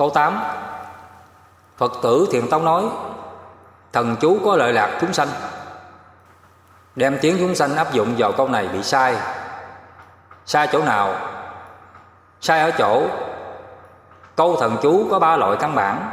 Câu 8. Phật tử Thiền Tông nói: thần chú có lợi lạc chúng sanh. Đem tiếng chúng sanh áp dụng vào câu này bị sai. Sai chỗ nào? Sai ở chỗ câu thần chú có 3 loại căn bản.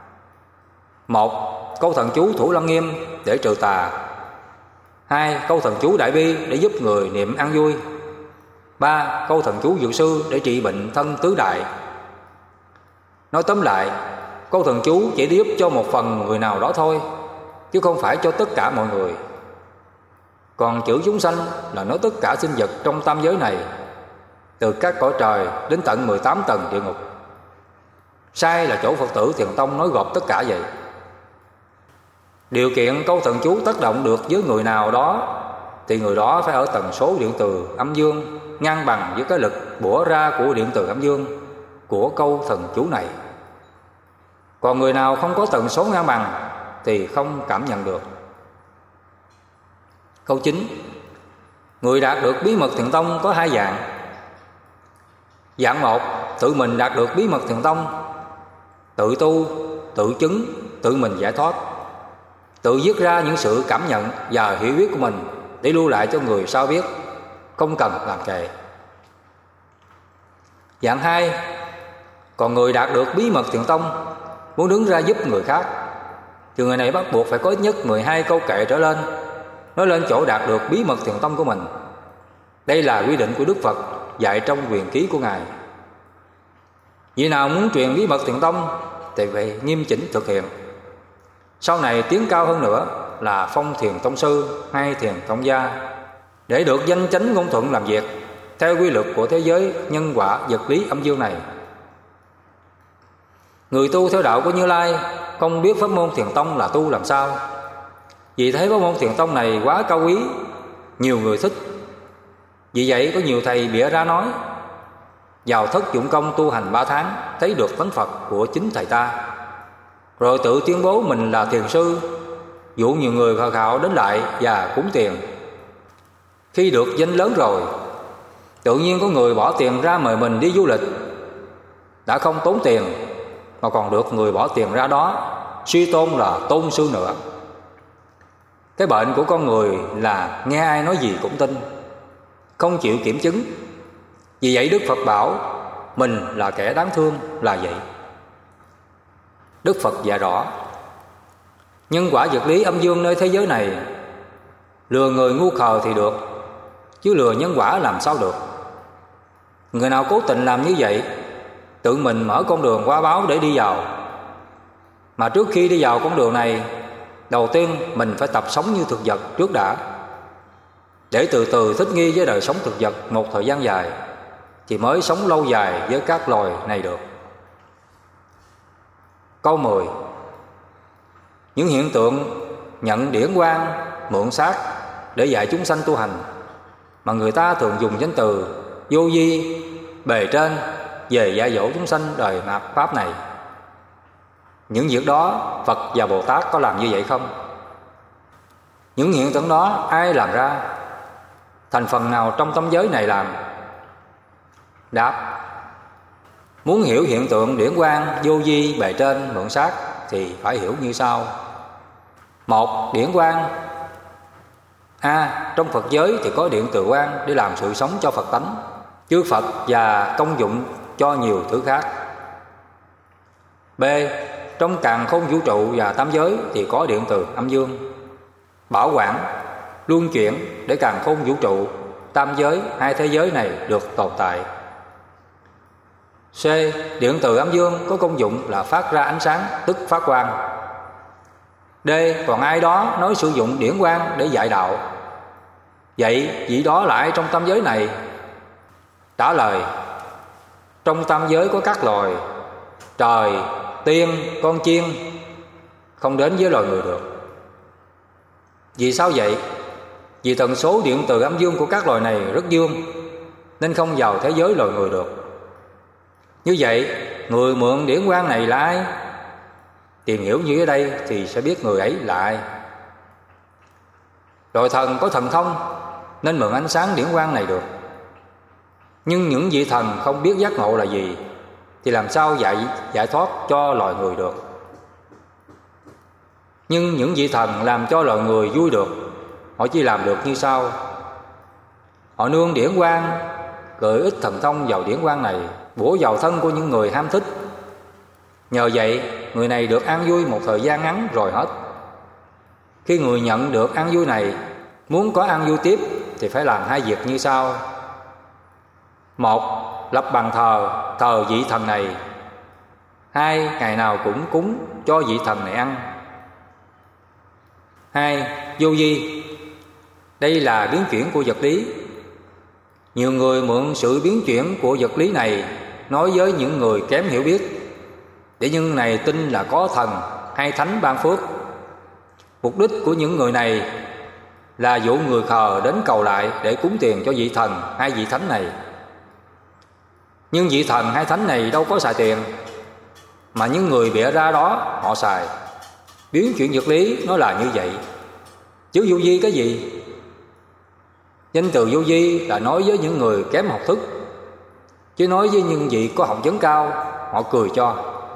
1. Câu thần chú Thủ Lăng Nghiêm để trừ tà. 2. Câu thần chú Đại Bi để giúp người niệm an vui. 3. Câu thần chú Dược Sư để trị bệnh thân tứ đại. Nói tóm lại, câu thần chú chỉ để giúp cho một phần người nào đó thôi, chứ không phải cho tất cả mọi người. Còn chữ chúng sanh là nói tất cả sinh vật trong tam giới này, từ các cõi trời đến tận 18 tầng địa ngục. Sai là chỗ Phật tử Thiền Tông nói gộp tất cả vậy. Điều kiện câu thần chú tác động được với người nào đó thì người đó phải ở tần số điện từ âm dương ngang bằng với cái lực bủa ra của điện từ âm dương của câu thần chú này. Còn người nào không có tần số ngang bằng thì không cảm nhận được. Câu 9. Người đạt được bí mật Thiền Tông có 2 dạng. Dạng 1, tự mình đạt được bí mật Thiền Tông, tự tu, tự chứng, tự mình giải thoát, tự viết ra những sự cảm nhận và hiểu biết của mình để lưu lại cho người sau biết, không cần làm kệ. Dạng 2, còn người đạt được bí mật Thiền Tông muốn đứng ra giúp người khác thì người này bắt buộc phải có ít nhất 12 câu kệ trở lên, nói lên chỗ đạt được bí mật Thiền Tông của mình. Đây là quy định của Đức Phật dạy trong Quyền Ký của Ngài. Vị nào muốn truyền bí mật Thiền Tông thì phải nghiêm chỉnh thực hiện. Sau này tiến cao hơn nữa là phong Thiền Tông Sư hay Thiền Tông Gia, để được danh chánh ngôn thuận làm việc theo quy luật của thế giới nhân quả vật lý âm dương này. Người tu theo đạo của Như Lai không biết pháp môn Thiền Tông là tu làm sao, vì thấy pháp môn Thiền Tông này quá cao quý, nhiều người thích. Vì vậy có nhiều thầy bịa ra nói: vào thất dụng công tu hành 3 tháng thấy được tánh Phật của chính thầy ta, rồi tự tuyên bố mình là thiền sư, dụ nhiều người khờ khạo đến lại và cúng tiền. Khi được danh lớn rồi, tự nhiên có người bỏ tiền ra mời mình đi du lịch, đã không tốn tiền mà còn được người bỏ tiền ra đó suy tôn là tôn sư nữa. Cái bệnh của con người là nghe ai nói gì cũng tin, không chịu kiểm chứng. Vì vậy Đức Phật bảo mình là kẻ đáng thương là vậy. Đức Phật dạy rõ nhân quả vật lý âm dương nơi thế giới này, lừa người ngu khờ thì được, chứ lừa nhân quả làm sao được. Người nào cố tình làm như vậy, tự mình mở con đường qua báo để đi vào. Mà trước khi đi vào con đường này, đầu tiên mình phải tập sống như thực vật trước đã, để từ từ thích nghi với đời sống thực vật một thời gian dài, thì mới sống lâu dài với các loài này được. Câu 10. Những hiện tượng nhận điển quang, mượn xác để dạy chúng sanh tu hành, mà người ta thường dùng danh từ vô vi, bề trên về dạy dỗ chúng sanh đời mạt Pháp này. Những việc đó Phật và Bồ Tát có làm như vậy không? Những hiện tượng đó ai làm ra? Thành phần nào trong tâm giới này làm? Đáp: muốn hiểu hiện tượng điển quang, vô vi, bề trên, mượn xác thì phải hiểu như sau. 1. Điển quang. Trong Phật giới thì có điện từ quang để làm sự sống cho Phật tánh, chư Phật và công dụng cho nhiều thứ khác. B. Trong càn khôn vũ trụ và tam giới thì có điện từ âm dương, bảo quản, luân chuyển để càn khôn vũ trụ, tam giới, 2 thế giới này được tồn tại. C. Điện từ âm dương có công dụng là phát ra ánh sáng, tức phát quang. D. Còn ai đó nói sử dụng điển quang để dạy đạo. Vậy vị đó là ai trong tam giới này? Trả lời: trong tam giới có các loài, trời, tiên, con chiên, không đến với loài người được. Vì sao vậy? Vì tần số điện từ âm dương của các loài này rất dương, nên không vào thế giới loài người được. Như vậy, người mượn điển quang này là ai? Tìm hiểu như ở đây thì sẽ biết người ấy là ai. Loài thần có thần thông nên mượn ánh sáng điển quang này được. Nhưng những vị thần không biết giác ngộ là gì, thì làm sao giải thoát cho loài người được. Nhưng những vị thần làm cho loài người vui được, họ chỉ làm được như sau. Họ nương điển quang, gửi ít thần thông vào điển quang này, bủa vào thân của những người ham thích. Nhờ vậy, người này được an vui một thời gian ngắn rồi hết. Khi người nhận được an vui này, muốn có an vui tiếp thì phải làm hai việc như sau. Một, lập bàn thờ vị thần này. Hai, ngày nào cũng cúng cho vị thần này ăn. Hai, vô vi. Đây là biến chuyển của vật lý. Nhiều người mượn sự biến chuyển của vật lý này nói với những người kém hiểu biết, để những này tin là có thần hay thánh ban phước. Mục đích của những người này là dụ người khờ đến cầu lại để cúng tiền cho vị thần hay vị thánh này. Nhưng vị thần hay thánh này đâu có xài tiền, mà những người bịa ra đó họ xài. Biến chuyển vật lý nó là như vậy, chứ vô vi cái gì? Danh từ vô vi là nói với những người kém học thức, chứ nói với những vị có học vấn cao, họ cười cho.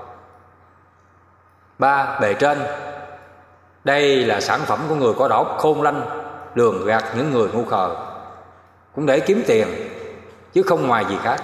3. Bề trên. Đây là sản phẩm của người có đầu óc khôn lanh, lường gạt những người ngu khờ, cũng để kiếm tiền, chứ không ngoài gì khác.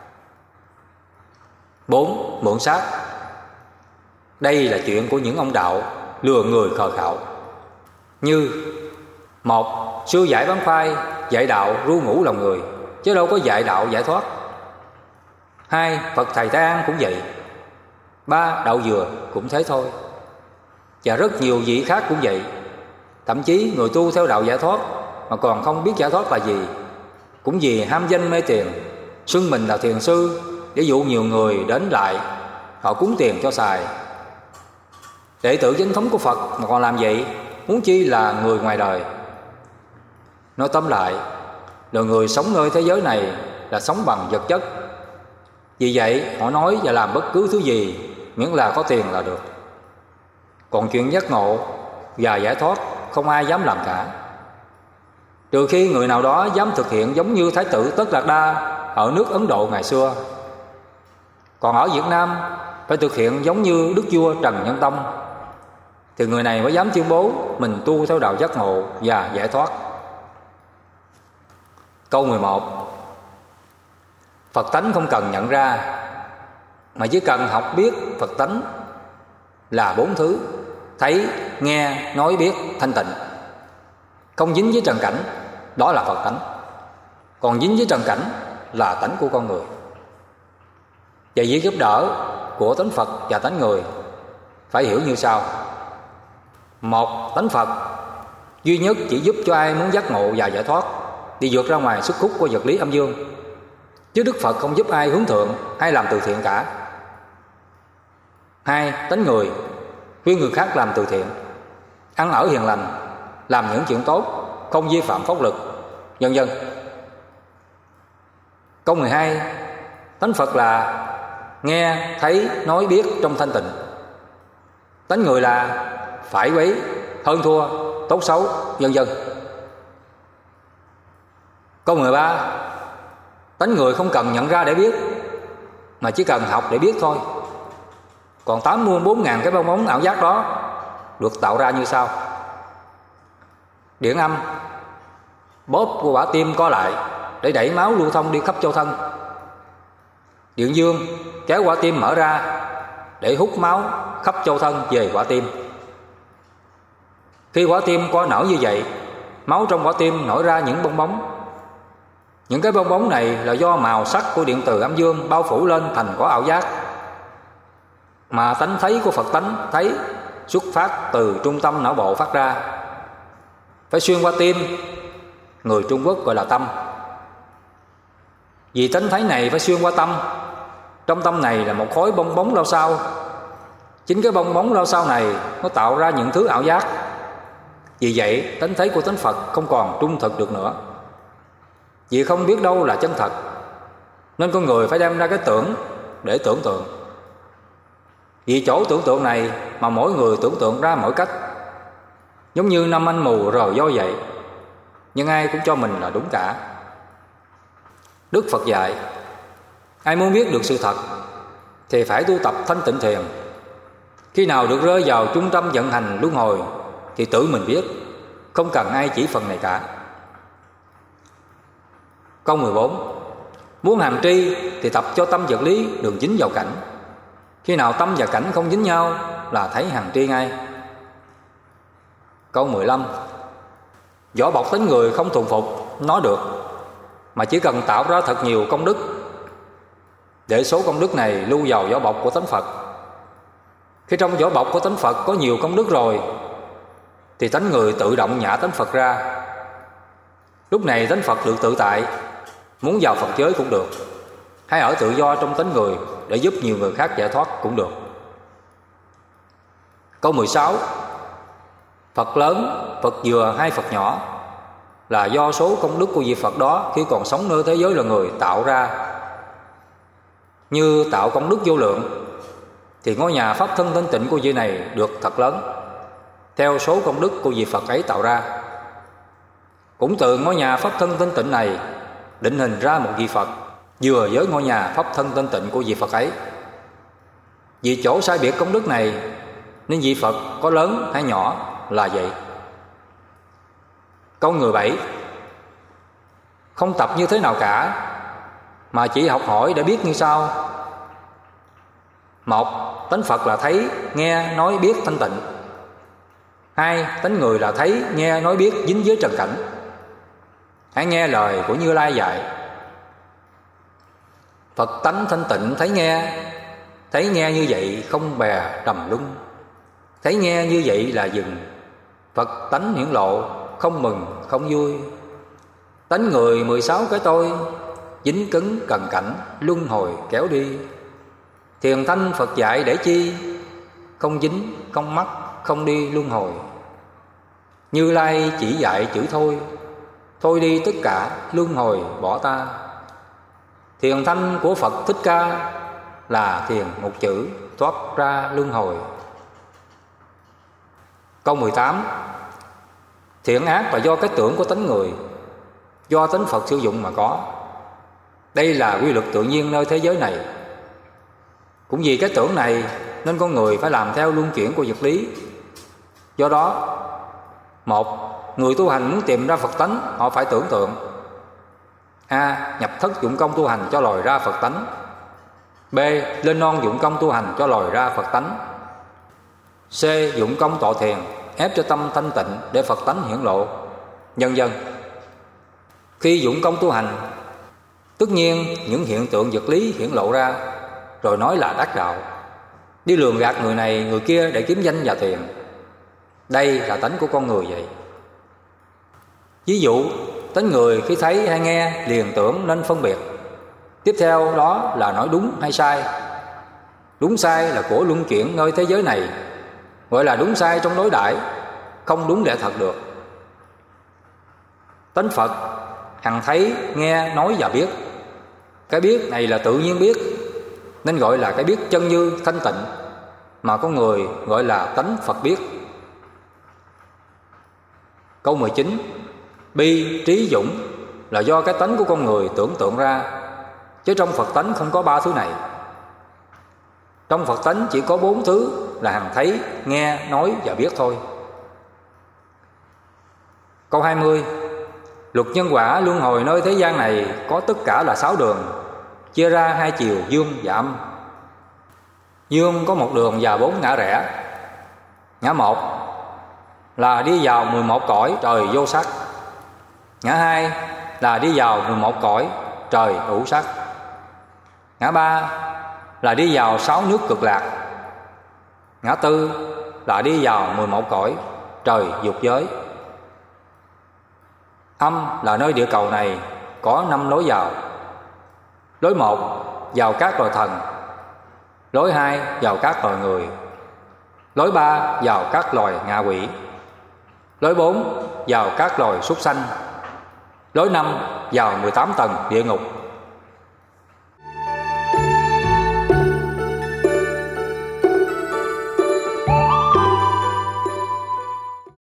4. Mượn xác. Đây là chuyện của những ông đạo lừa người khờ khạo, như: 1. Sư giải bán khoai, dạy đạo ru ngủ lòng người, chứ đâu có dạy đạo giải thoát. 2. Phật Thầy Tây An cũng vậy. 3. Đạo Dừa cũng thế thôi. Và rất nhiều vị khác cũng vậy. Thậm chí người tu theo đạo giải thoát mà còn không biết giải thoát là gì, cũng vì ham danh mê tiền, xưng mình là thiền sư để dụ nhiều người đến lại, họ cúng tiền cho xài. Đệ tử chính thống của Phật mà còn làm vậy, huống chi là người ngoài đời. Nói tóm lại, đời người sống nơi thế giới này là sống bằng vật chất. Vì vậy họ nói và làm bất cứ thứ gì miễn là có tiền là được. Còn chuyện giác ngộ và giải thoát không ai dám làm cả, trừ khi người nào đó dám thực hiện giống như Thái tử Tất Đạt Đa ở nước Ấn Độ ngày xưa. Còn ở Việt Nam phải thực hiện giống như Đức vua Trần Nhân Tông, thì người này mới dám tuyên bố mình tu theo đạo giác ngộ và giải thoát. Câu 11. Phật tánh không cần nhận ra, mà chỉ cần học biết Phật tánh là 4 thứ: thấy, nghe, nói, biết, thanh tịnh. Không dính với trần cảnh, đó là Phật tánh. Còn dính với trần cảnh là tánh của con người. Và việc giúp đỡ của tánh Phật và tánh người phải hiểu như sau. 1. Tánh Phật duy nhất chỉ giúp cho ai muốn giác ngộ và giải thoát, đi vượt ra ngoài sức hút của vật lý âm dương, chứ Đức Phật không giúp ai hướng thượng hay làm từ thiện cả. 2. Tánh người khuyên người khác làm từ thiện, ăn ở hiền lành, làm những chuyện tốt, không vi phạm pháp luật, vân vân. Câu 12. Tánh Phật là nghe, thấy, nói, biết trong thanh tịnh. Tánh người là phải quấy, hơn thua, tốt xấu, vân vân. Câu 13. Tánh người không cần nhận ra để biết, mà chỉ cần học để biết thôi. Còn 84.000 cái bong bóng ảo giác đó được tạo ra như sau. Điện âm bóp của quả tim co lại để đẩy máu lưu thông đi khắp châu thân. Điện dương kéo quả tim mở ra để hút máu khắp châu thân về quả tim. Khi quả tim co nở như vậy, máu trong quả tim nổi ra những bong bóng. Những cái bong bóng này là do màu sắc của điện từ âm dương bao phủ lên thành có ảo giác. Mà tánh thấy của Phật tánh thấy xuất phát từ trung tâm não bộ phát ra, phải xuyên qua tim, người Trung Quốc gọi là tâm. Vì tánh thấy này phải xuyên qua tâm, trong tâm này là một khối bong bóng lao sao. Chính cái bong bóng lao sao này nó tạo ra những thứ ảo giác. Vì vậy tánh thấy của tánh Phật không còn trung thực được nữa, vì không biết đâu là chân thật, nên con người phải đem ra cái tưởng để tưởng tượng. Vì chỗ tưởng tượng này mà mỗi người tưởng tượng ra mỗi cách, giống như năm anh mù rờ voi vậy, nhưng ai cũng cho mình là đúng cả. Đức Phật dạy, ai muốn biết được sự thật thì phải tu tập thanh tịnh thiền. Khi nào được rơi vào trung tâm vận hành luân hồi thì tự mình biết, không cần ai chỉ phần này cả. Câu 14. Muốn hành tri thì tập cho tâm vật lý đừng dính vào cảnh. Khi nào tâm và cảnh không dính nhau là thấy hành tri ngay. Câu 15. Vỏ bọc tính người không thuần phục nó được, mà chỉ cần tạo ra thật nhiều công đức, để số công đức này lưu vào vỏ bọc của tánh Phật. Khi trong vỏ bọc của tánh Phật có nhiều công đức rồi thì tánh người tự động nhả tánh Phật ra. Lúc này tánh Phật được tự tại, muốn vào Phật giới cũng được, hay ở tự do trong tánh người để giúp nhiều người khác giải thoát cũng được. Câu 16. Phật lớn, Phật vừa hay Phật nhỏ là do số công đức của vị Phật đó khi còn sống nơi thế giới là người tạo ra. Như tạo công đức vô lượng thì ngôi nhà pháp thân thanh tịnh của vị này được thật lớn, theo số công đức của vị Phật ấy tạo ra. Cũng từ ngôi nhà pháp thân thanh tịnh này định hình ra một vị Phật vừa với ngôi nhà pháp thân thanh tịnh của vị Phật ấy. Vì chỗ sai biệt công đức này nên vị Phật có lớn hay nhỏ là vậy. Câu 17. Không tập như thế nào cả, mà chỉ học hỏi để biết như sau. 1. Tánh Phật là thấy, nghe, nói, biết thanh tịnh. 2. Tánh người là thấy, nghe, nói, biết dính với trần cảnh. Hãy nghe lời của Như Lai dạy. Phật tánh thanh tịnh thấy nghe như vậy không bè trầm luân. Thấy nghe như vậy là dừng. Phật tánh hiển lộ, không mừng không vui. Tánh người 16 cái tôi, dính cứng cần cảnh, luân hồi kéo đi. Thiền thanh Phật dạy để chi? Không dính, không mắc, không đi luân hồi. Như Lai chỉ dạy chữ thôi đi tất cả, luân hồi bỏ ta. Thiền thanh của Phật Thích Ca là thiền một chữ, thoát ra luân hồi. Câu 18. Thiện ác là do cái tưởng của tánh người, do tánh Phật sử dụng mà có. Đây là quy luật tự nhiên nơi thế giới này. Cũng vì cái tưởng này nên con người phải làm theo luân chuyển của vật lý. Do đó, 1. Người tu hành muốn tìm ra Phật tánh, họ phải tưởng tượng. A. Nhập thất dụng công tu hành cho lòi ra Phật tánh. B. Lên non dụng công tu hành cho lòi ra Phật tánh. C. Dụng công tọa thiền ép cho tâm thanh tịnh để Phật tánh hiển lộ, nhân dân. Khi dụng công tu hành, tất nhiên những hiện tượng vật lý hiển lộ ra, rồi nói là đắc đạo, đi lường gạt người này người kia để kiếm danh và tiền. Đây là tánh của con người vậy. Ví dụ, tánh người khi thấy hay nghe liền tưởng nên phân biệt. Tiếp theo đó là nói đúng hay sai. Đúng sai là của luân chuyển nơi thế giới này, gọi là đúng sai trong đối đãi, không đúng lẽ thật được. Tánh Phật hằng thấy, nghe, nói và biết. Cái biết này là tự nhiên biết, nên gọi là cái biết chân như thanh tịnh, mà con người gọi là tánh Phật biết. Câu 19. Bi, trí, dũng là do cái tánh của con người tưởng tượng ra, chứ trong Phật tánh không có ba thứ này. Trong Phật tánh chỉ có 4 thứ là hằng thấy, nghe, nói và biết thôi. Câu 20. Luật nhân quả luân hồi nơi thế gian này có tất cả là 6 đường, chia ra 2 chiều dương và âm. Dương có 1 đường và 4 ngã rẽ. Ngã 1 là đi vào 11 cõi trời vô sắc. Ngã 2 là đi vào 11 cõi trời hữu sắc. Ngã 3 là đi vào 6 nước cực lạc. Ngã 4 là đi vào 11 cõi trời dục giới. Âm là nơi địa cầu này có 5 lối vào. Lối 1 vào các loài thần, lối 2 vào các loài người, lối 3 vào các loài ngạ quỷ, lối 4 vào các loài súc sanh, lối 5 vào 18 tầng địa ngục.